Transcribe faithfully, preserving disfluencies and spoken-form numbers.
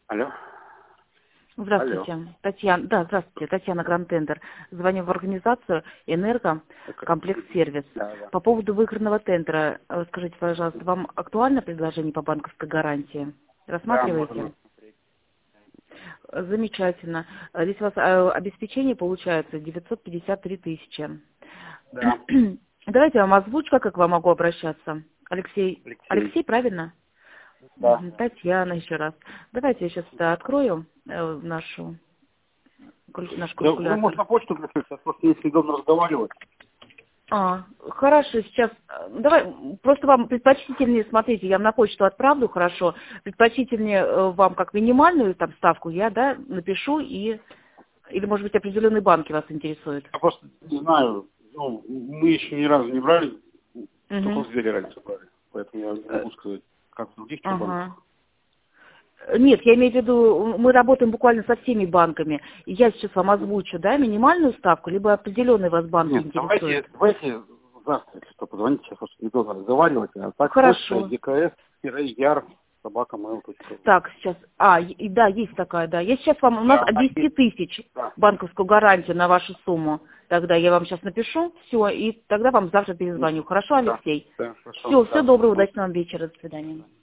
Алло. Здравствуйте, Алло. Татьяна. Да, здравствуйте, Татьяна Гранд-Тендер. Звоню в организацию «Энерго», комплекс-сервис. Да, да. По поводу выигранного тендера, э, скажите, пожалуйста, вам актуально предложение по банковской гарантии? Да, Рассматриваете? можно. Э, Замечательно. Э, Здесь у вас э, обеспечение получается девятьсот пятьдесят три тысячи. Да. Давайте я вам озвучу, как к вам могу обращаться. Алексей. Алексей. Алексей, правильно? Да. Мгм. Татьяна еще раз. Давайте я сейчас открою э, нашу, каль- наш Да, вы, может, калькулятор. на почту пришли, сейчас просто есть удобно разговаривать. А, хорошо, сейчас, э, давай, просто вам предпочтительнее, смотрите, я вам на почту отправлю, хорошо, предпочтительнее э, вам как минимальную там ставку я, да, напишу и, или, может быть, определенные банки вас интересуют. Я просто не знаю, ну, мы еще ни разу не брали, только Угу. в Сбере раньше брали. Поэтому я не могу сказать, как в других что Ага. банках. Нет, я имею в виду, мы работаем буквально со всеми банками. И я сейчас вам озвучу, да, минимальную ставку, либо определенные вас банки Нет, давайте, интересуют. давайте завтра, если что, позвоните, сейчас просто недолго разговаривать. А так почта Хорошо. dks-яр собака mail точка ру. Так, сейчас. А, и, да, есть такая, да. Я сейчас вам, у нас Да, от так десяти есть. тысяч Да. банковскую гарантию на вашу сумму. Тогда я вам сейчас напишу, все, и тогда вам завтра перезвоню. Хорошо, Да. Алексей? Да, хорошо. Все, всего Да. доброго, удачного вам вечера, до свидания.